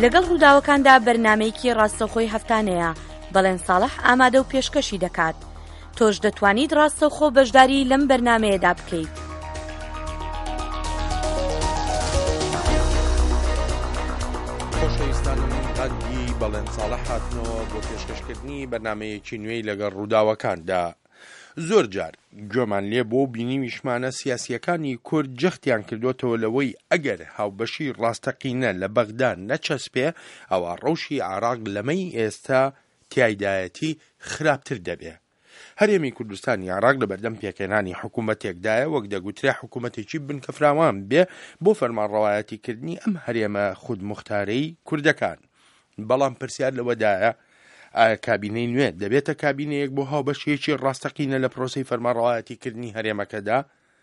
لەگەڵ ڕووداوەکاندا بەرنامەیەکی ڕاستەوخۆی هەفتانەیە بەڵێن ساڵح ئامادە و پێشکەشی دەکات. تۆش دەتوانیت ڕاستەوخۆ بەشداری لەم بەرنامەیەدا بکەیت. قەندی بەڵێن ساڵح هاتنەوە بۆ پێشکەشکردنی بەرنامەیەکی نوێی لەگەڵ ڕووداوەکاندا. زۆر جار گوێمان لێ بۆ بینیویشمانە سیاسیەکانی کورد جەختیان کردوتەوە لەوەی ئەگەر هاوبەشی ڕاستەقینە لە بەغداد نەچەسپێ ئەوە ڕەوشی عێراق لەمەی ئێستا تیایدایەتی خراپتر دەبێ. هەرێمی کوردستانی عێراق لە بەردەم پێکێنانی حکوومەتێکدایە وەک دەگوترێ حکوومەتێکی بنکەفراوان بێ بۆ فەرمانڕەوایەتیکردنی ئەم هەرێمە خودموختارەی کوردەکان. بەڵام پرسیار لەوەدایە ئایا کابینەی نوێ دەبێتە کابینەیەک بۆ هاوبەشیەکی ڕاستەقینە لە پرۆسەی فەرمانڕەوایەتیکردنی هەرێمەکەدا؟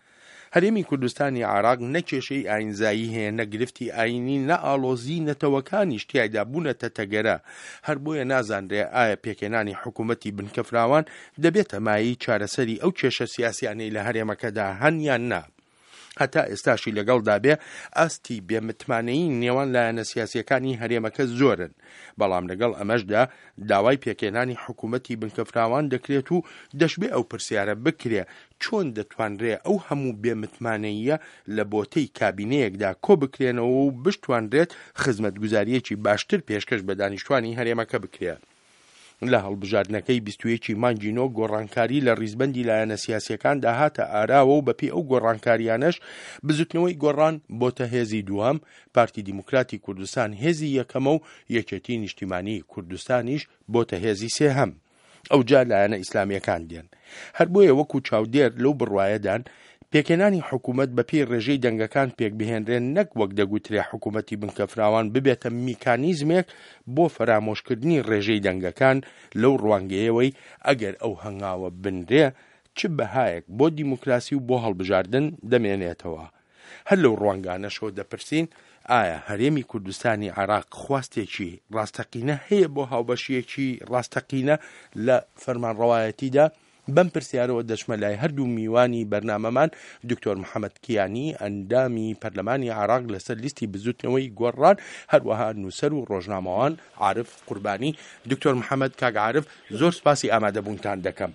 هەرێمی کوردستانی عێراق نەکێشەی ئاینزایی هەیە، نەگرفتی ئاینی، نە ئاڵۆزی نەتەوەکانیش تیایدا بوونەتە تەگەرە. هەر بۆیە نازانرێ ئایا پێکێنانی حکوومەتی بنکەفراوان دەبێتە مایەی چارەسەری ئەو کێشە سیاسیانەی لە هەرێمەکەدا هەن یان نا. هەتا ئێستاشی لەگەڵدا بێ ئاستی بێمتمانەیی نێوان لایەنە سیاسیەکانی هەرێمەکە زۆرن. بەڵام لەگەڵ ئەمەشدا داوای پێکێنانی حکوومەتی بنکەفراوان دەکرێت و دەشبێ ئەو پرسیارە بکرێ چۆن دەتوانرێ ئەو هەموو بێمتمانەییە لە بۆتەی کابینەیەکدا کۆ بکرێنەوە و بشتوانرێت خزمەتگوزاریەکی باشتر پێشکەش بە دانیشتوانی هەرێمەکە بکرێت. لە هەڵبژاردنەکەی 21 مانگی نۆ گۆڕانکاری لە ڕیزبەندی لایەنە سیاسیەکان داهاتە ئاراوە و بەپێی ئەو گۆڕانکاریانەش بزوتنەوەی گۆڕان بۆتە هێزی دووەم، پارتی دیموکراتی کوردستان هێزی یەکەمە و یەکێتی نیشتیمانی کوردستانیش بۆتە هێزی سێهەم. ئەو جا لایەنە ئیسلامیەکان دێن. هەر بۆیە وەکو چاودێر لەو بڕوایەدان پێکێنانی حکوومەت بەپێی ڕێژەی دەنگەکان پێک بهێنرێن، نەک وەک دەگوترێ حکوومەتی بنکەفراوان ببێتە میکانیزمێک بۆ فەرامۆشکردنی ڕێژەی دەنگەکان لەو ڕوانگەیەوەی ئەگەر ئەو هەنگاوە بنرێ چ بەهایەک بۆ دیموکراسی و بۆ هەڵبژاردن دەمێنێتەوە. هەر لەو ڕوانگانەشەوە دەپرسین ئایا هەرێمی کوردستانی عێراق خواستێکی ڕاستەقینە هەیە بۆ هاوبەشیەکی ڕاستەقینە لە فەرمانڕەوایەتیدا؟ بەم پرسیارەوە دەچمە لای هەردوو میوانی بەرنامەمان دکتۆر محەممەد کیانی ئەندامی پەرلەمانی عێراق لەسەر لیستی بزوتنەوەی گۆڕان، هەروەها نووسەر و ڕۆژنامەوان عارف قوربانی. دکتۆر محەممەد، کاک عارف، زۆر سپاسی ئامادەبوونتان دەکەم.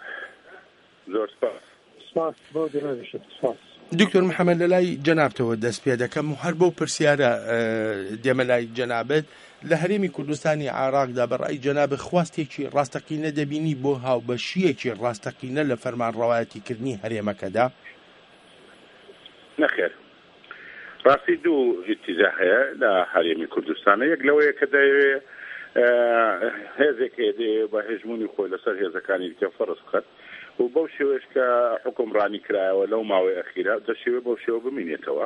زۆر سپاس بۆ سپاس. دکتۆر محەممەد، لە لای جەنابتەوە دەست پێ دەکەم و هەر بۆ پرسیارە دێمە لای جەنابەت. لە هەرێمی کوردستانی عێراقدا بەڕای جەناب خواستێکی ڕاستەقینە دەبینی بۆ هاوبەشیەکی ڕاستەقینە لە فەرمانڕەوایەتیکردنی هەرێمەکەدا؟ نەخێر، ڕاستی دوو ئیتیجا هەیە لە هەرێمی کوردستانە. یەک لەوەیە کە دەیەوێ هێزێک دەیەوێ بە هێژمونی خۆی لەسەر هێزەکانی دیکە فەرز بکات و بەو شێوەیەش کە حکومڕانی کرایەوە لەو ماوەی ئەخیرا دەشێوێ بەو شێوە بمینێتەوە.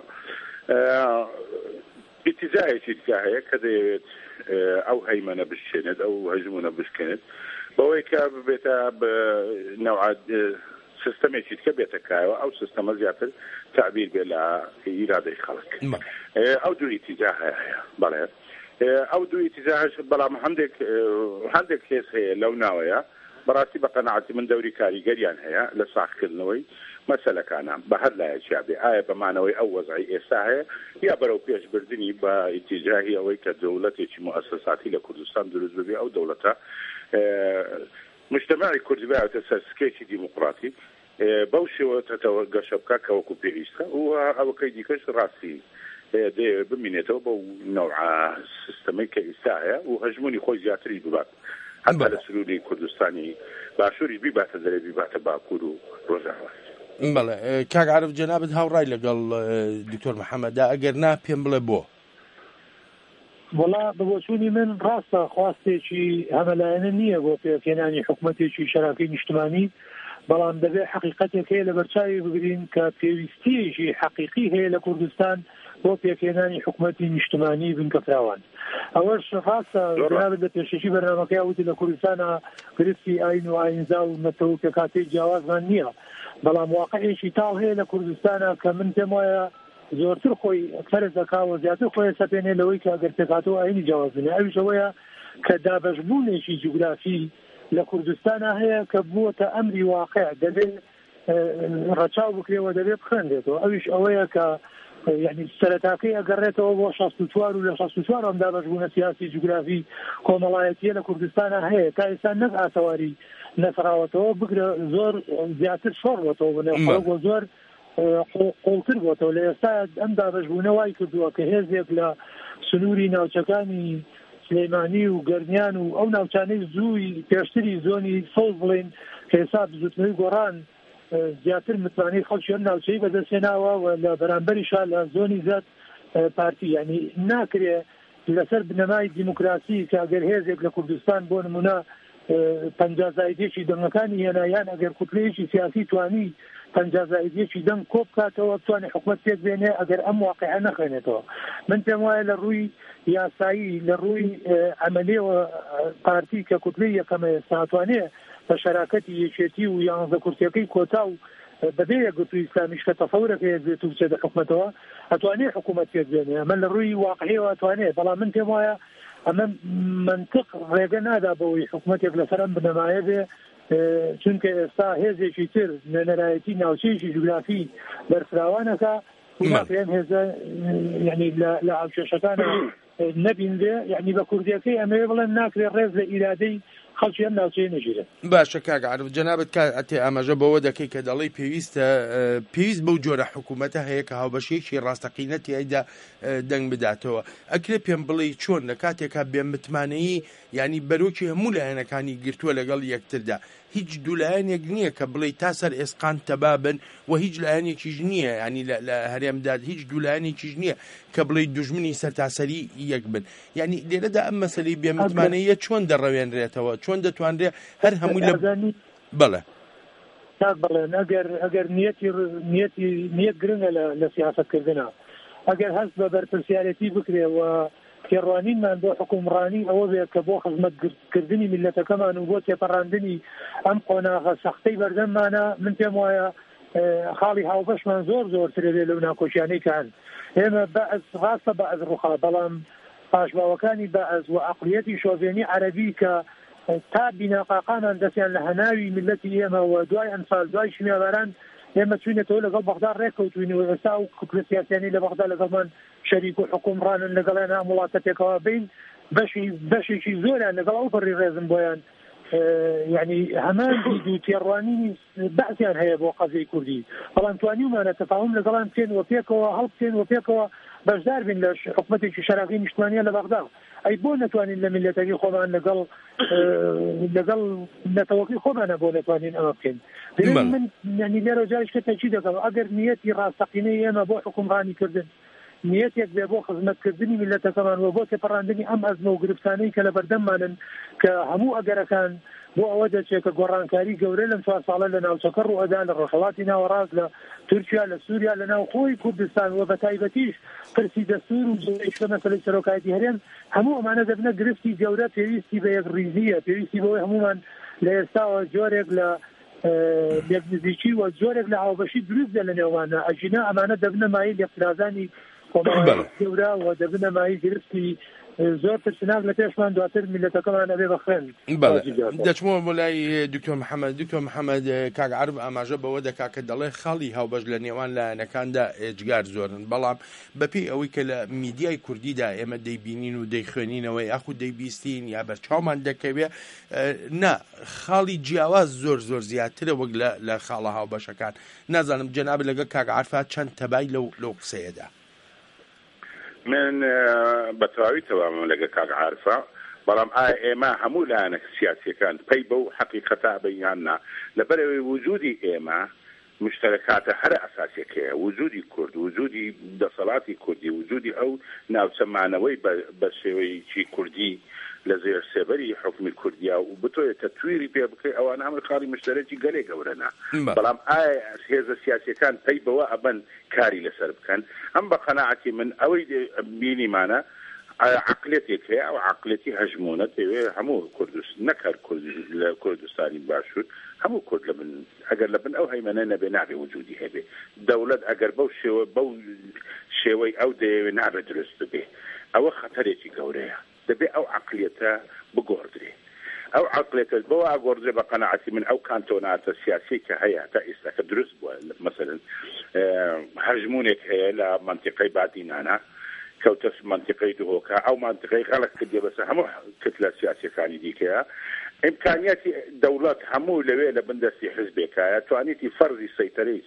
ئیتیجایەکی دیکە هەیە کە دەیەوێت ئەو هەیمەنە بشکێنێت، ئەو هەژمونە بشکێنێت بەوەی کە ببێتە نەوعات سیستەمێکی دیکە بێتە کایەوە، ئەو سیستەمە زیاتر تعبیر بێ لە ئیرادەی خەڵک. ئەو دوو ئیتیجا هەیە. بەڵێ ئەو دوو ئیتیجاش بەڵام هەندێک کێس هەیە لەو ناوەیە بەڕاستی بە قەناعەتی من دەوری کاریگەریان هەیە لە ساختکردنەوەی مەسەلەکانە بە هەر لایەکیا بێ، ئایا بەمانەوەی ئەو وەزعی ئێستا هەیە یا بەرەو پێشبردننی بە ئیتیجاهی ئەوەی کە دەوڵەتێکی موسساتی لە کوردستان دروست ببێ، ئەو دەوڵەتە مجتەمەعی کوردی بێتە سەر سکێکی دیموقراتی بەو شێوەتەوە گەشە بکە کە وەکو پێویستە و ئەوەکەی دیکەش ڕاستی دەیەوێت بمینێتەوە بەو نەوعە سیستەمەی کە ئێستا هەیە و هەژمونی خۆی زیاتری ببات، حتا لە سروری کوردستانی باشووری بیباتە دەرێ، بیباتە باکوور و ڕۆژاوا. بەڵێ کاک عارف، جەنابەت هاوڕای لەگەڵ دکتۆر محەممەددا، ئەگەر نا پێم بڵێ بۆ. وەڵا بەبۆچوونی من ڕاستە خواستێکی هەمەلایەنە نییە بۆ پێکێنانی حکوومەتێکی شەراکەی نیشتمانی، بەڵام دەبێت حەقیقەتێک هەیە لە بەرچاوی بگرین کە پێویستیەکی حەقیقی هەیە لە کوردستان بۆ پێکێنانی حکوومەتی نیشتمانی بنکەفراوان. ئەوەش ڕاستە جەنابەت لە پێشەشی بەرنامەکەی وتی لە کوردستانە گرفتی ئاین و ئاینزا و نەتەوەکەکاتی جیاوازمان نییە، بەڵام واقعێکی تاڵ هەیە لە کوردستانە کە من پێم وایە زۆرتر خۆی فەرز دەکاوە، زیاتر خۆی سەپێنێ لەوەی کە ئەگەر پێکاتەوە ئاینی جیاوازبنێ. ئەویش ئەوەیە کە دابەشبوونێکی جوگرافی لە کوردستانە هەیە کە بووەتە ئەمری واقع، دەبێت ڕەچاو بکرێەوە، دەبێت بخوێندێتەوە. ئەویش ئەوەیە کە یعنی سەرەتاکەی ئەگەڕێتەوە بۆ 64 و لە 64 ئەم دابەشبوونە سیاسی جوگرافی کۆمەڵایەتیە لە کوردستانە هەیە تا ئێستا نەک ئاتەواری نەسراوەتەوە بگرە زۆر زیاتر شۆڕبەتەوە بنێ زۆر قوڵتر بۆتەوە لە ئێستا ئەم دابەشبوونە وای کردووە کە هێزێک لە سنووری ناوچەکانی سلەیمانی و گەرمیان و ئەو ناوچانەی زووی پێشتری زۆنی سەوز بڵێن کە ئێستا بزوتنەوەی گۆڕان زیاتر متوانەی خەڵکی ئەم ناوچەی بەدەستێناوە و لە بەرامبەریشا لە زۆنی زەت پارتی یعنی ناکرێ لەسەر بنەمای دیموکراسی کە ئەگەر هێزێک لە کوردستان بۆ نمونە پەنجازایدێکی دەنگەکانی هێنایان ئەگەر کوتلەیەکی سیاسی توانی پەنجازایدێکی دەنگ کۆ بکاتەوە بتوانێت حکومەت پێک بێنێ ئەگەر ئەم واقعە نەخوێنێتەوە من پێم وایە لە ڕووی یاسایی لە ڕووی ئەمەلێەوە پارتی کە کوتلەی یەکەمە ساتوانێ بە شەراکەتی یەکێتی و یانزە کورسیەکەی کۆتا و بەبێ یەکگرتووی ئیسلامیش کە تەفەورەکە بێت و بچێتە حکومەتەوە ئەتوانێت حکومەت پێک بێنێ ئەمە لە ڕووی واقعیەوە ئەتوانێت بەڵام من پێم وایە ئەمە منطق ڕێگە نادا بەوەی حکومەتێک لەسەر ئەم بنەمایە بێ چونکە ئێستا هێزێکی تر نەنەرایەتی ناوچەیەکی جوگرافی بەرفراوانەکە وماپێم هێزە یعنی لە ئاوچێشەکانە نەبیندێ یعنی بە کوردیەکەی ئەمەوێ بڵێن ناکرێت ڕێز لە ئیرادەی خەڵکی ئەم ناوچەیە نەگیرێت. باشە کاک عارف جەنابەت ئەتێ ئاماژە بەوە دەکەی کە دەڵێی پێویست بەو جۆرە حکوومەتە هەیە کە هاوبەشێکی ڕاستەقینەتی ئەیدا دەنگ بداتەوە ئەکرێ پێم بڵێ چۆن لە کاتێکا بێمتمانەیی ینی بەرۆکی هەموو لایەنەکانی گرتووە لەگەڵ یەکتردا هیچ دوولایەنێک نییە کە بڵێ تا سەر ئێسقان تەبابن و هیچ لایەنێکیش نییە ینی لە هەرێمدا هیچ دوولایەنێکیش نییە کە بڵێ دوژمنی سەرتاسەری یەک بن ینی لێرەدا ئەم مەسەلەی بێمتمانەیە چۆن دەڕەوێنرێتەوە چۆن دەتوانرێت هەر هەمووی لە بەڵێ بڵێن ئەگەر نیەت گرنگە لە سیاسەتکردنە ئەگەر هەست بە بەرپرسیارەتی بکرێەوە کێڕوانینمان بۆ حکومڕانی ئەوە بێت کە بۆ خزمەتکردنی میلەتەکەمان و بۆ تێپەڕاندنی ئەم قۆناغە سەختەی بەردەممانە من پێم وایە خاڵی هاوبەشمان زۆر زۆرترێ لەو ناکۆچیانەی کە هەن ئێمە بەعز ڕاستە بەعز ڕوخا بەڵام پاشماوەکانی بەعز و عەقڵیەتی شۆڤێنی عەرەبی کە تا بیناقاقانان دەستیان لە هەناوی میلەتی ئێمە و دوای ئەنفال دوای شمیاباران ئێمە چوینێتەوە لەگەڵ بەغدا ڕێککەوتوینەوە ئێستا و کوپلە سیاسیانی لە بەغدا لەگەڵمان شەریک و حکومڕانن لەگەڵیان هەم وڵاتە پێکەوە بین بەشێکی زۆریان لەگەڵ ئەو بەڕی ڕێزم بۆیان یعنی هەمان دید و تێڕوانی بەعسیان هەیە بۆ قەزەی کوردی بەڵام توانیمانە تەفاهم لەگەڵان بکەینەوە پێکەوە هەڵبکەینەوە پێکەوە بەشدار بین لە حکومەتێکی شەراقی نیشتمانیە لە بەغدا ئەی بۆ نەتوانین لە میلەتەکەی خۆمان لەگەڵ نەتەوەکەی خۆمانە بۆ نەتوانین ئەمە بکەین من یعنی لێرە جاریشکە تەکید دەکەم ئەگەر نیەتی ڕاستەقینەی ئێمە بۆ حکومڕانی کردن نیەتێک بێ بۆ خزمەتکردنی میلەتەکەمان و بۆ تێپەڕاندنی ئەم ئەزمە و گرفتانەی کە لە بەردەممانن کە هەموو ئەگەرەکان بۆ ئەوە دەچێت کە گۆڕانکاری گەورە لەم 4 ساڵە لە ناوچەکە ڕوئەدا لە ڕۆژهەڵاتی ناوەڕاست لە تورکیا لە سووریا لە ناو خۆی کوردستان و بە تایبەتیش پرسی دەستور و جۆرێکە مەسەلەی سەرۆکایەتی هەرێم هەموو ئەمانە دەبنە گرفتی گەورە پێویستی بە یەک ریزیە پێویستی بەوەی هەمومان لە ئێستاوە جۆرێک لە یەکنزیکی و جۆرێک لە هاوبەشی دروستە لە نێوانە ئەژینە ئەمانە دەبنە مایل یەکفرازانی گەورە و دەبنە مای گرفتی زۆر پرسناک لە پێشمان دواتر میلەتەکەمان ئەبێ بەخێن دەچمەوە بۆلای دکتۆر محەممەد کاک عارف ئاماژە بەوە دەکا کە دەڵێ خاڵی هاوبەش لە نێوان لایەنەکاندا ئێجگار زۆرن بەڵام بەپێی ئەوەی کە لە میدیای کوردیدا ئێمە دەیبینین و دەیخوێنینەوەی ئەخو دەیبیستین یا بەرچاومان دەکەوێ نا خاڵی جیاواز زۆر زیاترە وەک لە خاڵە هاوبەشەکان نازانم جەناب لەگە کاک عارفا چەند تەبای لەو قسەیەدا من بەتەواوی تەوامم لەگە کاک عارفە بەڵام ئێمە هەموو لایەنە سیاسیەکان پەی بەو حەقیقەتە بەیاننا لەبەرەوەی وجودی ئێمە مشترکاتە هەر ئەساسیەکەیە وجودی کورد وجودی دەسەڵاتی کوردی وجودی ئەو ناوچەمانەوەی بە شێوەیەکی کوردی لە زێر سێبەری حکومی کوردیا و بتۆیە تەتویری پێ بکەی ئەوان هەمووی خاڵی مشترەکی گەلێ گەورەنا بەڵام هێزە سیاسیەکان پەی بەوە ئەبەن کاری لەسەر بکەن ئەم بە قەناعەتی من ئەوەی بینیمانە عقلێتێک هەیە ئەو عقلێتی هەژمونە دەوێ هەموو کوردستان نەکار لە کوردستانی باشوور هەموو کورد لە بن ئەگەر لە بن ئەو هەیمەنە نەبێ نابێ وجودی هەبێ دەوڵەت ئەگەر بەو شێوەی ئەو دەیەوێ نابێ دروست بێ ئەوە خەتەرێکی گەورەیە دەبێ ئەو عقلێتە بگۆڕدرێ ئەو عقلێتت بۆ ئاگۆڕێ بە قەنەعەتی من ئەو کانتۆناتە سیاسی کە هەیە تا ئێستا کە دروست بووە مثلا هەژمونێک هەیە لە منتیقەی بادینانە کەوتە منتیقەی دوهۆکە ئەو منتیقەی خەڵک کردێ بەسەر هەموو کتلە سیاسیەکانی دیکەیە ئیمکانیاتی دەوڵەت هەموو لەوێ لە بندەستی حزبێکایە توانێتی فەرزی سەیتەرەی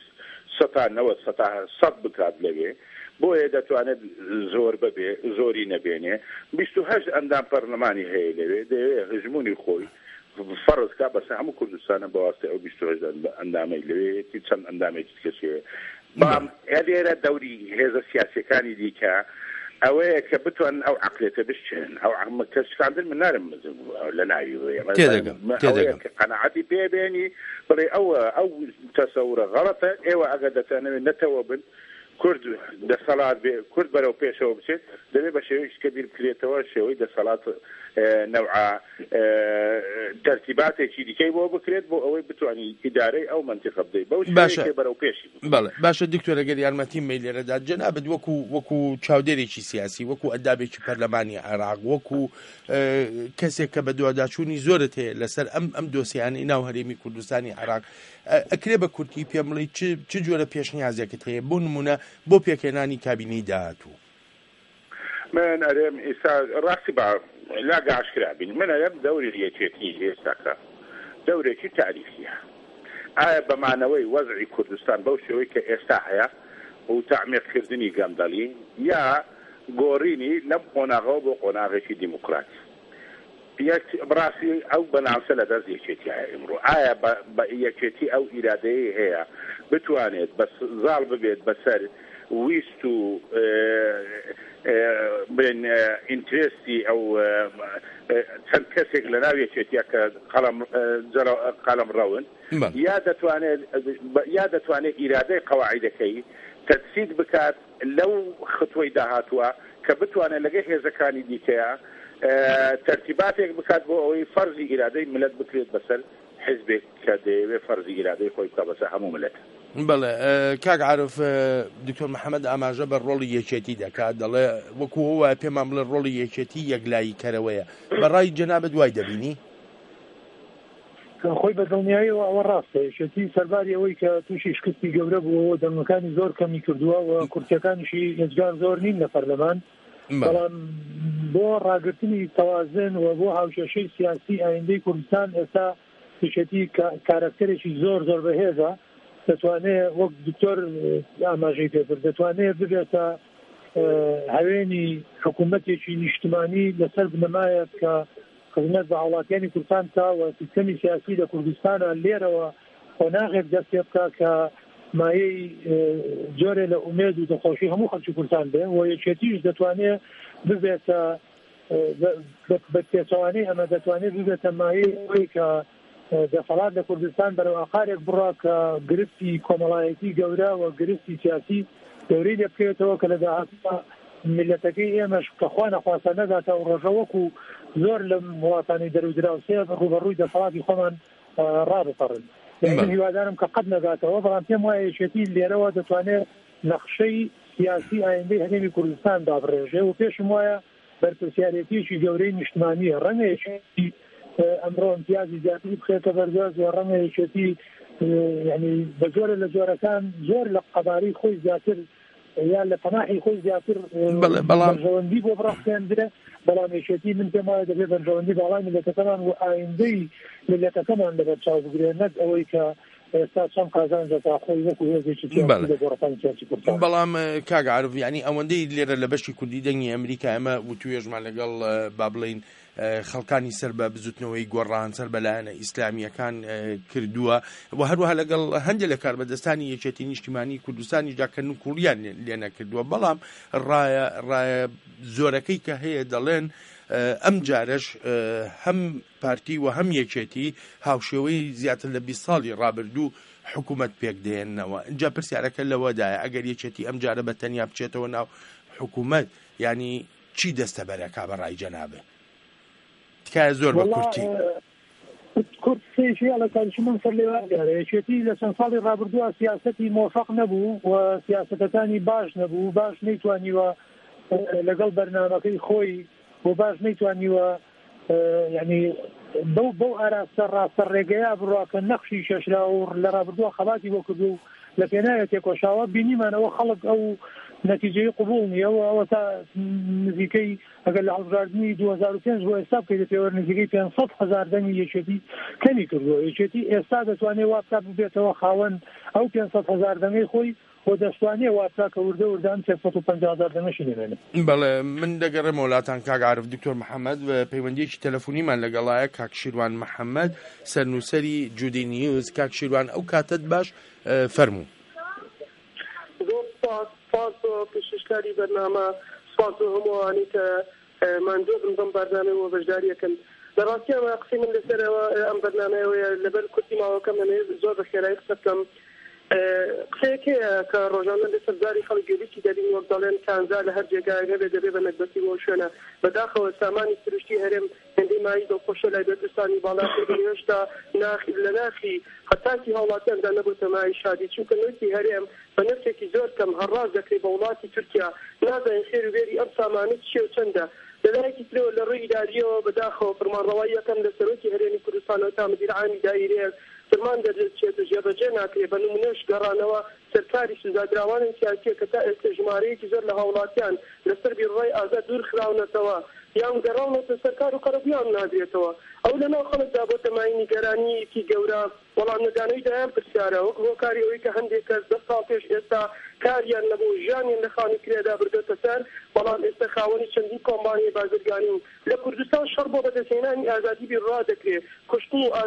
100 بکات لەوێ بۆیە دەتوانێت زۆر ببێ زۆری نەبێنێ 28 ئەندام پەرلەمانی هەیە لەوێ دەوێت هژمونی خۆی فەرزکا بەسەر هەموو کوردستانە بەواسطە ئەو 28 ئەندامەی لەوێتی چەند ئەندامێکی کەسێ لێرە دەوری هێزە سیاسیەکانی دیکە ئەوەیە کە بتوان ئەو عقلێتە بشێن ئەو کەساندن من نارم لە ناوی قەنەعەتی پێبێنی بڵێ ئەو تەسەورە غەڵەتە ئێوە ئەگەر دەتانەوێت نەتەوە بن کورد دەسەڵات بێ کورد بەرەو پێشەوە بچێت دەبێت بە شێوەیەکی کە بیر بکرێتەوە شێوەی دەسەڵات نەوعا تەرتیباتێکی دیکەی بۆ بکرێت بۆ ئەوەی بتوانانی ئیدارەی ئەو منتیقە بدەیت بەو شێوەیەکی بەرەو پێشی بەڵێ باشە دکتۆرە گەر یارمەتی مەی لێرەدا جەنابەت وەکو چاودێرێکی سیاسی وەکو ئەندامێکی پەرلەمانی عێراق وەکو کەسێک کە بە دوواداچوونی زۆرت هەیە لەسەر ئەم دۆسیانەی ناو هەرێمی کوردستانی عێراق ئەکرێ بە کورتی پێم بڵێ چ جۆرە پێشنیازێکت هەیە بۆ نمونە بۆ پێکهێنانی کابینەی داهاتوو من ئەرێم ئێستا ڕاستی بە لا گاشکرا بین من ئەرێم دەوری یەکێتی ئێستاکە دەورێکی تاریخیە ئایا بەمانەوەی وەزعی کوردستان بەو شێوەی کە ئێستا هەیە و تعمیرکردنی گەندەڵی یا گۆڕینی لەم قۆناغەوە بۆ قۆناغێکی دیموکراتی بڕاستی ئەو بەناوسە لە دەست یەکێتی هەیە ئەمڕۆ ئایا بە یەکێتی ئەو ئیرادەیە هەیە بتوانێت بە زاڵ ببێت بەسەر ویست و بن ئینترستی ئەو چەند کەسێک لە ناو یەکێتیە کە قەڵەم ڕەون یا دەتوانێت ئیرادەی قەواعیدەکەی تەجسید بکات لەو خطوەی داهاتووە کە بتوانێت لەگەڵ هێزەکانی دیکەیە ترتیباتێک بکات بۆ ئەوەی فەرزی ئیرادەی ملت بکرێت بەسەر حزبێک کە دەیەوێت فەرزی ئیرادەی خۆی بکات بەسەر هەموو ملت. بەڵێ کاک عارف دکتۆر محەممەد ئاماژە بە ڕۆڵی یەکێتی دەکات دەڵێ وەکو وایە پێمان بڵێ ڕۆڵی یەکێتی یەکلایی کەرەوەیە بەڕای جەنابە دوای دەبینی خۆی بە دڵنیاییەوە ئەوە ڕاستە یەکێتی سەرباری ئەوەی کە تووشی شکستی گەورە بووەوە دەنگەکانی زۆر کەمی کردووە و کورتەکانیشی هێزگار زۆر نین لە پەرلەمان بەڵام بۆ ڕاگررتنی تەوازن و بۆ هاوشێشەی سیاسی ئایندەی کوردستان ئێستا یەکێتی کارکتەرێکی زۆر زۆر بەهێزە دەتوانێت وەک دکتۆر ئاماژەی پێبرد دەتوانێت ببێتە هەوێنی حکوومەتێکی نیشتمانی لەسەر بنەمایە کە خزمەت بە هاوڵاتیانی کوردستان تاوە سیستەمی سیاسی لە کوردستانە لێرەوە قۆناغێک دەست پێ بکە کە مایەی جۆرێ لە ئومێد و دڵخۆشی هەموو خەڵکی کوردستان بێ و یەکێتیش دەتوانێت ببێتە بە پێچەوانەی ئەمە دەتوانێت ببێتە مایەی ئەوەی کە دەسەڵات لە کوردستان بەرەو ئاخارێک بڕا کە گرفتی کۆمەڵایەتی گەورە و گرفتی سیاسی گەورەی لێ بکرێتەوە کە لە داهاتوودا میلەتەکەی ئێمەش کەخوا نەخواستە نەداتە و ڕۆژەوەکو زۆر لە وڵاتانی دەرودراوسێ ڕوبەڕووی دەسەڵاتی خۆمان ڕابپەڕن هیوادارم کە قەت نەداتەوە بەڵام پێم وایە یەکێتی لێرەوە دەتوانێت نەخشەی سیاسی ئایندەی هەرێمی کوردستان دابڕێژێ و پێشم وایە بەرپرسیارەتیەکی گەورەی نیشتمانیە ڕەنگەیەکی ئەمڕۆ امتیازی زیاتری بخێتە بەردەست و ڕەنگەیەکێتی یعنی بە جۆرە لە جۆرەکان زۆر لە قەبارەی خۆی زیاتر یا لە پەناحی خۆی زیاتر بەرژەوەندی بۆ بڕاستێنرێ بەڵام یەکێتی من پێم وایە دەبێت بەرژەوەندی باڵای ملەتەکەمان و ئایندەی ملەتەکەمان لەبەرچاو بگرێت نەک ئەوەی کە ئێستا چەند قازان دەتا خۆی وەکو هێزێکی بەڵام کاک عارف یعنی ئەوەندەی لێرە لە بەشی کوردی دەنگی ئەمریکا ئەمە وتوێژمان لەگەڵ با بڵین خەڵکانی سەر بە بزوتنەوەی گۆڕان سەر بەلایەنە ئیسلامیەکان کردووە و هەروەها لەگەڵ هەندێک لە کاربەدەستانی یەکێتی نیشتیمانی کوردستانی جاکەن و کوڕیان لێ نەکردووە بەڵام ڕایە زۆرەکەی کە هەیە دەڵێن ئەم جارش هەم پارتی و هەم یەکێتی هاوشێوەی زیاتر لە 20 ساڵی ڕابردوو حکوومەت پێک دێننەوە اینجا پرسیارەکە لەوەدایە ئەگەر یەکێتی ئەم جارە بە تەنیا بچێتەوە ناو حکوومەت ینی چی دەستە بەرەکا بەڕای جەنابێ تکایە زۆر بە کورتی کورد سێشی ئەڵەکانشی من سەر لێوارگارە یەکێتی لە چەند ساڵی ڕابردووە سیاسەتی مۆفەق نەبوو و سیاسەتەکانی باش نەبوو باش نەیتوانیوە لەگەڵ بەرنامەکەی خۆی بۆ باش نەیتوانیوە یعنی بەو ئاراستە ڕاستە ڕێگەیە بڕواکە نەخشی شەشرا و لە ڕابردووە خەباتی بۆ کردو لە پێناوە تێکۆشاوە بینیمانەوە خەڵک ئەو نەتیجەی قبول نییەوە ئەوە تا نزیکەی ئەگەر لە هەڵبژاردننی 2005 بۆ ئێستا بکەیت پێوە نزیکەی 500,000 دەنگی یەکێتی کەمی کردووە. یەکێتی ئێستا دەتوانێت وابتا ببێتەوە خاوەن ئەو 500,000 دەنگەی خۆی بۆ دەستوانێ وابتا کە وردەوردان 350,000 دەنگەشی لێنێنێت. بەڵێ من دەگەڕێم وڵاتان کاک عارف دکتۆر محەممەد پەیوەندیەکی تەلەفۆنیمان لەگەڵایە کاک شیروان محەممەد سەرنووسەری جودی نیوز. کاک شیروان ئەو کاتت باش فەرموو. سپاس پێشکاری بەرنامە، سپاس هەمووانی کە ماندوو بن بەم بەرنامەوە بەشداریەکەن. لە ڕاستی ئەمە قسەی من لەسەرەوە ئەم بەرنامەیەوەیە لەبەر کورتی ماوەکەم لەنێ زۆر بە خێرایی قسە بکەم. قسەیەکەیە کە ڕۆژانە لەسەر زاری خەڵک گوێبیستی دەبین وەک دەڵێن کانزا لە هەر جێگایەکە دەبێت بە نەکبەتی بۆ شوێنە بەداخەوە سامانی سروشتی هەرێم هێندەی مایی دڵخۆشە لای بەرگستانی باڵاتر هێشتا لە ناخی هەتاکی هاوڵاتیاندا نەبووتە مای شادی، چونکە نوێتی هەرێم بە نرخێکی زۆر کەم هەڕاز دەکرێت بە وڵاتی تورکیا. نازانین خێر و بێری ئەم سامانە چێ و چەندە. لەلایەکی ترەوە لە ڕووی ئیداریەوە بەداخەوە فەرمانڕەوایی یەکەم لە سەرۆکی هەرێمی کوردستانەوە تا مدیر عامی دایرەیە فرمان دەرچێت جێبەجێ ناکرێت. بە نمونەش گەڕانەوە سەرکاری سزادراوانی سیاسیە کە تا ئێستا ژمارەیەکی زۆر لە هاوڵاتیان لەسەر بیرڕای ئازاد دوور خراونەتەوە یان گەڕاونەتە سەرکار و قەرەبیان نادرێتەوە. ئەو لەناو خەڵکدا بۆ تەمای نیگەرانیەکی گەورە وەڵام نەدانەوەی دایان پرسیارە وەک هۆکاری ئەوەی کە هەندێک کەس 10 ساڵ پێش ئێستا کاریان نەبوو ژیانیان لە خانووکرێدا بردۆتە سەر، بەڵام ئێستا خاوەنی چەندین کۆمپانیای بازرگانی لە کوردستان شەڕ بۆ بەدەستهێنانی ئازادی بیرڕا دەکرێت. کوشتن و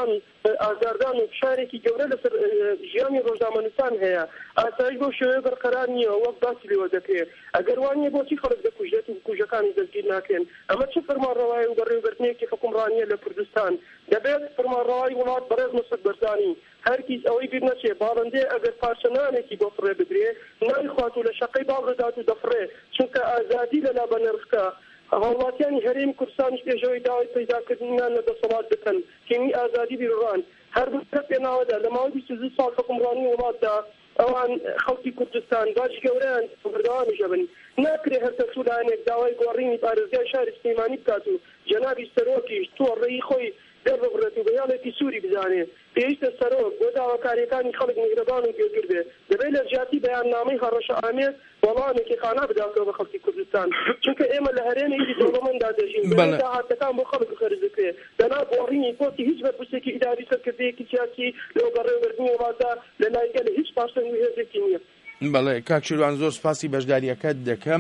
ئازاردان و فشارێکی گەورە لەسەر ژیانی ڕۆژنامەنووسان هەیە. ئاسایش بۆ شێوەیە بەرقەرار نییە وەک باسی لێوە دەکرێت. ئەگەر وانە بۆچی خەڵک دەکوژێت و کوژەکانی دەستگیر ناکرێن؟ ئەمە چه فەرمانڕەوایی و بەڕێوەبردنێکی حکومڕانیە لە کوردستان؟ دەبێت فەرمانڕەوایی وڵات بەڕێز مەسعود بەرزانی هەرگیز ئەوەی بیر نەچێ باڵندێ ئەگەر پارچەنانێکی بۆ فڕێ بدرێ نایخوات و لە شەقەی باڵدەدات و دەفڕێ، چونکە ئازادی لەلا بەنرخکە. هاوڵاتیانی هەرێمی کوردستانیش پێشەوەی داوای پەیداکردنیان لە دەسەڵات بکەن کێمی ئازادی بیرڕان. هەر بکە پێناوەدا لە ماوەی 22 ساڵ حکومڕانی وڵاتدا ئەوان خەڵکی کوردستان باش گەورەیان بەردەوامیشە بن. ناکرێ هەر تەسوولانێک داوای گۆڕینی پارێزگای شاری سلێمانی بکات و جەنابی سەرۆکیش تۆڕەیی خۆی دەربڕێت و بەیاڵێکی سووری بزانێ. پێویستە سەرۆک بۆ داواکاریەکانی خەڵک میهرەبان و گوێگر بێ. دەبێت لە جیاتی بەیاننامەی هەڕەشە ئامێر وەڵامێکی خانە بداتەوە بە خەڵکی کوردستان، چونکە ئێمە لە هەرێمێکی دەوڵەمەنددا دەژین بە داهاتەکان بۆ خەڵک خەرج دەکرێت. دەنا گۆڕینی پۆستی هیچ بەرپرسێکی ئیداری سەرکردەیەکی سیاسی لەو بەڕێوەبردنی وڵاتە لە لایەکە لە هیچ پاشتنگی هێزێکی نییە. بەڵێ کاک شیروان زۆر سپاسی بەشداریەکەت دەکەم.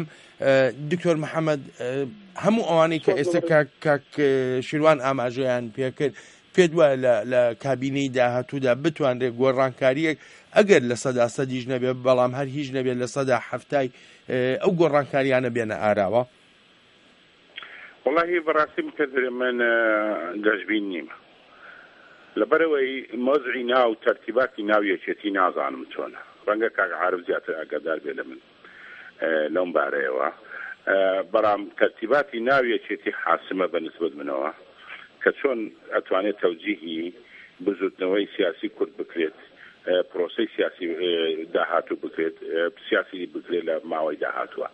دکتۆر محەممەد هەموو ئەوانەی کە ئێستا کاک شیروان ئاماژەیان پێکرد پێت وایە لە کابینەی داهاتوودا بتوانرێت گۆڕانکاریەک ئەگەر لە سەدا سەدیش نەبێت بەڵام هەر هیچ نەبێت لە سەدا هەفتای ئەو گۆڕانکاریانە بێنە ئاراوە؟ وڵاهی بەڕاستی من دەستبین نیمە لەبەرەوەی مۆزعی ناو تەرتیباتی ناو یەکێتی نازانم چۆنە. ڕەنگە کاک عارف زیاتر ئاگادار بێ لە من لەم بارەیەوە. بەڵام تەرتیباتی ناو یەکێتی حاسمە بەنسبەت منەوە کە چۆن ئەتوانێت تەوجیهی بزوتنەوەی سیاسی کورد بکرێت، پرۆسەی سیاسی داهاتوو بکرێت، سیاسی بکرێت لە ماوەی داهاتووە.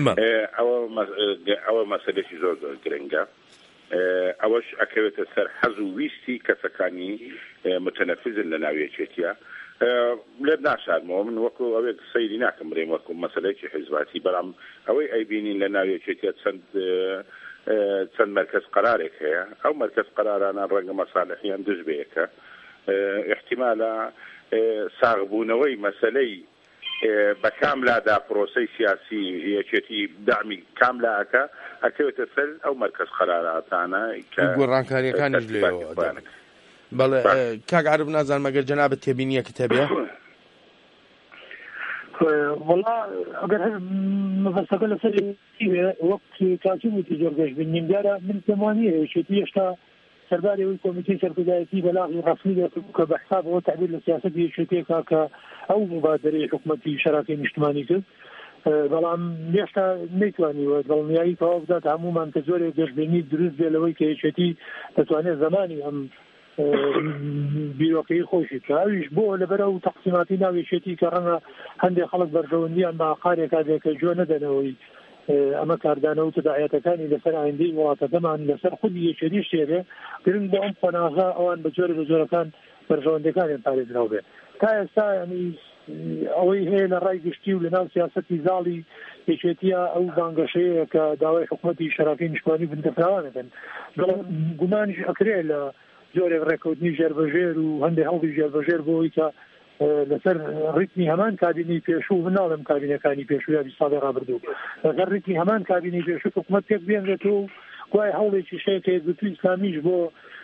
ئەوە مەسەلێکی زۆر زۆر گرنگە. ئەوەش ئەکەوێتە سەر حەز و ویستی کەسەکانی متەنەفیزن لە ناو یەکێتیە. لێت ناشارمەوە من وەکو ئەوێک سەیری ناکەم بڵێم وەکو مەسەلەیەکی حیزباتی، بەڵام ئەوەی ئەیبینین لە ناو یەکێتیە چەند مرکز قرارێک هەیە. ئەو مرکز قرارانە ڕەنگە مەسالحیان دژ بەیەکە. احتیمالە ساغبوونەوەی مەسەلەی بە کاملادا پرۆسەی سیاسی یەکێتی دامی کاملاکە ئەکەوێتە سەر ئەو مرکز قراراتانە کە گۆڕانکاریەکانیش لێەوە. بەڵێ کاک عارف نازانم ئەگەر جەنابەت تێبینیەکە هەبێ. وڵا ئەگەر مەبەستەکە لەسەر وەقتی کاتووتی زۆرگەشت بنیم دیارە من پێمانیە یەکێتی هێشتا سەرداریەوەی کۆمیتەی سەرکردایەتی بەلاغی ڕەسمی دەکرد کە بە حسابەوە تعبیر لە سیاسەت یەکێتێکە کە ئەو مبادرەی حکوومەتی شەراکەی نیشتمانی کرد، بەڵام هێشتا نەیتوانیوە دڵنیایی تەواو بدات هەموومان کە زۆرێک گەشتبینی دروست بێ لەوەی کە یەکێتی دەتوانێت زمانی ئەم بیرۆکەی خۆشی کاویش بۆ لەبەرە و تەقسیماتی ناویشێتی کە ڕەنگە هەندێک خەڵک بەردەوەندیان بە قارێکا دێکە جۆ نەدەنەوەی ئەمە کاردانە و تداعەتەکانی لەسەر ئایندەی وڵاتەکەمان لەسەر خودی یەکێنی شتێبێ گرنگ بۆ ئەم قۆناغا ئەوان بە جۆرەکان بەرژەوەندەکانیان پارێزراو بێ تا ئێستا ینی ئەوەی هەیە لە ڕای گشتی و لەناو سیاسەتی زاڵی یەکێتیە ئەو بانگەشەیە کە داوای حکوومەتی شەراکەی نیشتمانی بنتەفراوانەکەن گومانیش ئەکرێ لە جۆرێک ڕێکەوتنی ژێربەژێر و هەندێک هەڵی ژێربەژێر بۆی کە لەسەر ڕیتمی هەمان کابینەی پێشوو مناڵم کابینەکانی پێشوو یا 20 ساڵی ڕابردوو لەسەر ڕیتمی هەمان کابینەی پێشوو حکوومەت پێک بێنرێتەوە و گوای هەوڵێکی شەیە کە یەکگرتووی ئیسلامیش بۆ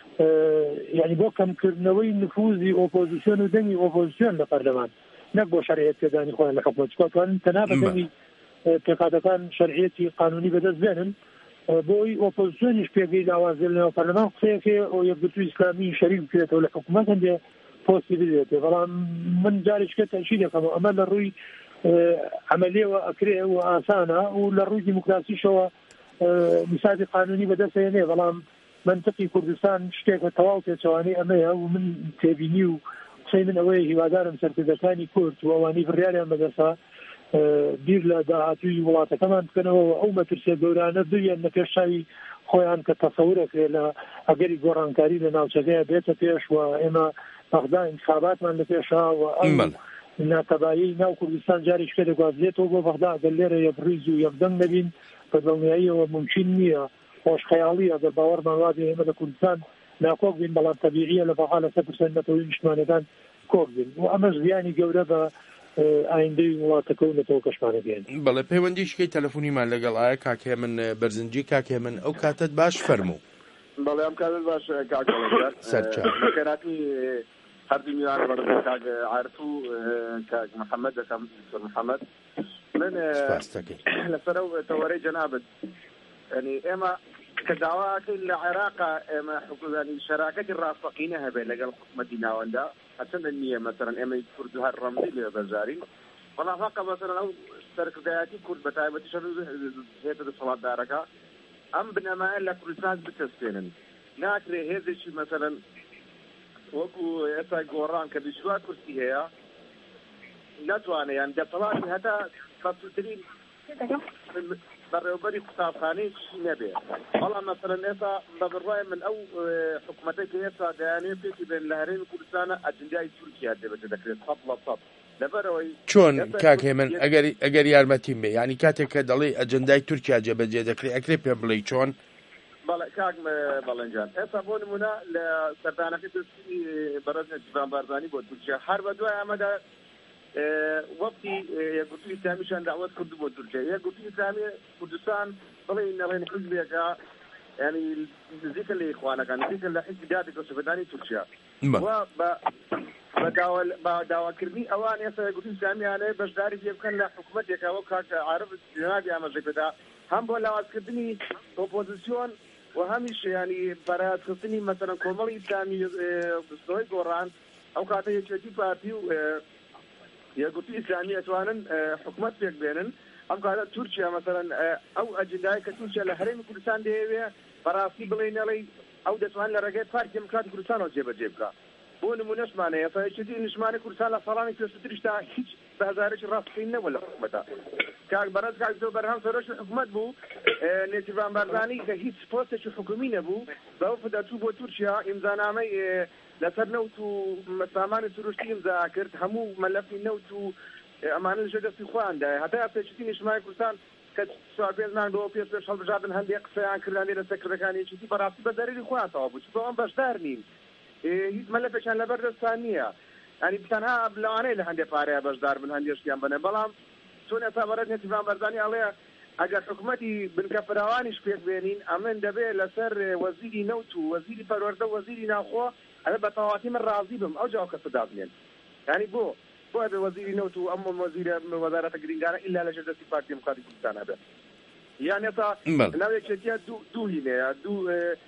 یعنی بۆ کەمکردنەوەی نفوذی ئۆپۆزیسیۆن و دەنگی ئۆپۆزیسیۆن لە پەرلەمان نەک بۆ شەرعیەت پێدانی خۆیان لە حکوومەت چکاتوانن تەنابەت دەنگی پێکاتەکان شەرعیەتی قانونی بەدەست بێنن بۆی ئۆپۆزیسیۆنیش پێگەی لاوازێ لەنێو پەرلەمان قسەیەکێ ئەو یەکگرتووی ئیسلامی شەریک بکرێتەوە لە حکوومەت هەندێ پۆستی بدرێتێ بەڵام من جارێککە تەنشید دەکەمەوە ئەمە لە ڕووی عملیەوە ئەکرێ و ئاسانە و لە ڕووی دیموکراسیشەوە میسادی قانونی بەدەستێنێ بەڵام منطقی کوردستان شتێکە تەواو پێچەوانەی ئەمەیە و من تێبینی و قسەی من ئەوەیە هیوادارم سەرکردەکانی کورد و ئەوانەی بڕیاریان بەدەسا بیر لە داهاتووی وڵاتەکەمان بکەنەوە ئەو مەترسیە گەورانە دویان لە پێشاوی خۆیان کە تەسەورەکرێ لە ئەگەری گۆڕانکاری لە ناوچەکەیە بێتە پێش و ئێمە بەغدا انتخاباتمان لە پێشا و ئەو ناتەبایی ناو کوردستان جاریشکە دەگوازلێتەوە بۆ بەغدا ئەگەر لێرە یەکڕیز و یەکدەنگ نەبین بە دڵنیاییەوە ممکن نییە خۆشخەیاڵی ئەگەر باوەڕمان وابێ ئێمە لە کوردستان ناکۆک بین بەڵام تەبیعیە لە بەها لە 100% نەتەوەی نیشتمانەکان کۆک بین و ئەمەش زیانی گەورە بە ئایندەی وڵاتەکە و نەتەوە کەشمانە بێن. بەڵێ پەیوەندیشکەی تەلەفۆنیمان لەگەڵ ئایا کاکێ من بەرزنجی کاکێ من ئەو کاتت باش فەرموو. بەڵێ ئەم کاتت باش کاکەڵ سەرچاوی هەردوو میوان بەڕێز کاک عارف و کاک محەممەد دەکەم محەممەد من لەسەر ئەو تەوەرەی جەنابەت ینی ئێمە کە داواکەین لە عێراقا ئێمە حکومانی شەراکەتی ڕاستەقینە هەبێت لەگەڵ حکومەتی ناوەندا هەچەندە نییە مەسەرەن ئێمەی کورد هەر ڕەمزی لێ بەزارین بەڵام فەقە مەسەرەن ئەو سەرکردایەتی کورد بە تایبەتی شەر هێزە دەسەڵاتدارەکە ئەم بنەمایە لە کوردستان بتەسپێنن ناکرێ هێزێکی مەسەرەن وەکو ئێستا گۆڕان کە بیشوار کورسی هەیە ناتوانێت یان دەسەڵاتی هەتا خەسووترین بەڕێوەبەری قوتابخانەی نەبێ بەڵام مەسەرەن ئێستا بە بڕای من ئەو حکوومەتێک ئێستا دەیانێت پێکی بێن لە هەرێمی کوردستانە ئەجندای تورکیا دەبێت دەکرێت سەد لەبەرەوەی چۆن کاکێ من ئەگەر یارمەتیم بێ ینی کاتێک کە دەڵێ ئەجندای تورکیا جێبەجێ دەکرێت ئەکرێ پێ بڵێ چۆن بەڵێ کاک بەڵێنجان ئێستا بۆ نمونە لە سەردانەکەی دەستی بەڕێز نەجیبان بارزانی بۆ تورکیا هەر بە دوای ئەمەدا وەقتی یەکگرتووی ئیسلامیشان داوەت کرد بۆ تورکیا یەکگرتووی ئیسلامی کوردستان بڵێ نەڕێن حیزبێکە ینی نزیکە لە ئیخوانەکان نزیکە لە حیزبی دادێکە سەفەدانی تورکیا و بە داواکردنی ئەوان ئێستا یەکگرتووی ئیسلامیانەیە بەشداری پێ بکەن لە حکوومەتێکە وەک کاک عارف جنابی ئاماژەی بدا هەم بۆ لاوازکردنی ئۆپۆزیسیۆن و هەمیش ینی بەرازخستنی مەسەرەن کۆمەڵی ئیسلامی بستەوەی گۆڕان ئەو کاتە یەکێتی پارتی و یەکگرتووی ئیسلامی ئەتوانن حکوومەت پێک بێنن ئەم کاتە تورکیا مەسەرەن ئەو ئەجندای کە تورکیا لە هەرێمی کوردستان دەیەوێ بەڕاستی بڵێ نەڵێ ئەو دەتوان لە ڕێگەی پارتی دموکراتی کوردستانەوە جێبەجێ بکات بۆ نمونەشمانەیە یەکێتی نیشتمانی کوردستان لە ساڵانی پێشووتریشتا هیچ بازارێکی ڕاستەقین نەبوو لە حکوومەتە کاک بەرز کاک زۆر بەرهەم سەرۆکی حکوومەت بوو نێچیروان بارزانی کە هیچ پۆستێکی حکومی نەبوو بەو دەچوو بۆ تورکیا ئیمزانامەی لەسەر نەوت و سامانی سروشتی ئیمزا کرد هەموو مەلەفی نەوت و ئەمانە لەژێر دەستی خۆیاندا هەتا پێشتی نیشتمانی کوردستان کە سوار پێزمان بۆ پێش هەڵبژاردن هەندێک قسەیان کردانی لە سەرکردەکانیەکی بەڕاستی بە دەرەری خۆیانتەوە بوو بۆ ئەم بەشدار نین هیچ مەلەفێکیان لەبەر دەستان نییە ینی تەنها لەوانەیە لە هەندێک پارەیە بەشدار بن هەندێشتیان بنێ بەڵام چۆن ئێستا بەڕێز نێچیروان بارزانی ئەڵێ ئەگەر حکوومەتی بنکە فراوانیش پێک بێنین ئەمن دەبێت لەسەر وەزیری نەوت و وەزیری پەروەردە و وەزیری ناوخۆ ئەمە بە تەواتی من ڕازی بم ئەو جاوکە سەدابنێن ینی بۆ بێ وەزیری نەوت و ئەم وەزیرە وەزارەتە گرنگانە ئللا لەژێر دەستی پارتی دموکراتی کوردستانە بێت یان ئێستا ناوێکێتیە دوو هینەیە دوو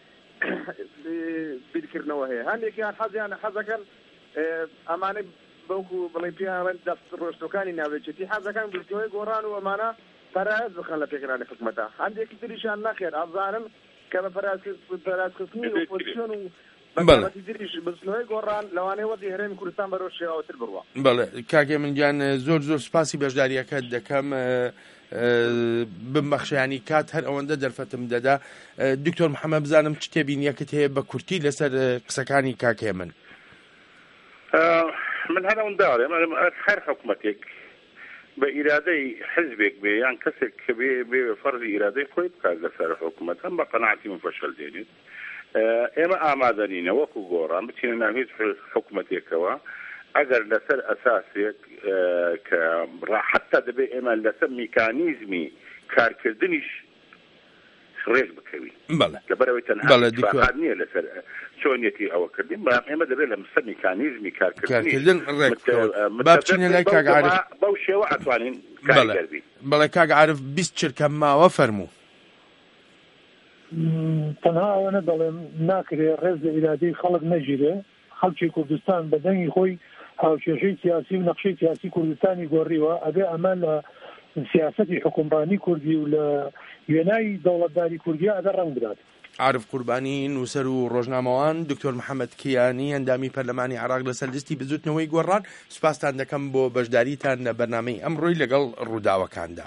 بیرکردنەوە هەیە هەندێکیان حەزیان حەزەکەن ئەمانەی بەوکو بڵێ پێیان دەست ڕۆشتەکانی ناوێچێتی حەزەکان بستەوەی گۆڕان و ئەمانە پەرایز بخەن لە پێکرانی حکوومەتە هەندێکی تریشان نەخێر ئەزانم کە بە پەرازکردنی ئۆپۆزیسیۆن و بەڵێ بستنەوەی گۆڕان لەوانەیە وەزی هەرێمی کوردستان بەرەو شێواوەتر بڕوە. بەڵێ کاکێ من گیان زۆر سوپاسی بەشداریەکەت دەکەم بمەخشیانی کات هەر ئەوەندە دەرفەتم دەدا. دکتۆر محەممەد بزانم چ تێبینیەکەت هەیە بە کورتی لەسەر قسەکانی کاکێ من هەر ئەوەنداڵێ هەر حکوومەتێک بە ئیرادەی حزبێک بێ یان کەسێک کە بێ فەرزی ئیرادەی خۆی بکات لەسەر حکوومەت هەم بە قەناعەتی من فەشەل دێنێت. ئێمە ئامادەنینە وەکو گۆڕان بچینە ناو هیچ حکوومەتێکەوە ئەگەر لەسەر ئەساسێک کە ڕاحەتە دەبێت ئێمە لەسەر میکانیزمی کارکردنیش ڕێک بکەوی لەبەرەوەی تەنها نییە لەسەر چۆنیەتی ئەوەکردین بەڵام ئێمە دەبێت لە مەسەر میکانیزمی کارکردن بابچینە لای کاک عارف بەو شێوە ئەتوانین کارکردین. بەڵێ کاک عارف 20 چرکە ماوە فەرموو تەنها ئەوەنە دەڵێم ناکرێت ڕێز لە ئیرادەی خەڵک نەگیرێ. خەڵکی کوردستان بە دەنگی خۆی هاوکێشەی سیاسی و نەخشەی سیاسی کوردستانی گۆڕیوە ئەبێ ئەمە لە سیاسەتی حکومڕانی کوردی و لە وێنای دەوڵەتداری کوردیا ئەدە ڕەنگ بدات. عارف قوربانی نووسەر و ڕۆژنامەوان دکتۆر محەممەد کیانی ئەندامی پەرلەمانی عراق لەسەر لیستی بزوتنەوەی گۆڕان سوپاسان دەکەم بۆ بەشداریتان لە بەرنامەی ئەمڕۆی لەگەڵ ڕووداوەکاندا.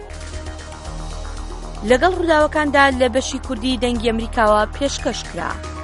لەگەڵ ڕووداوەکاندا لە بەشی کوردی دەنگی ئەمریکاوە پێشکەش کرا.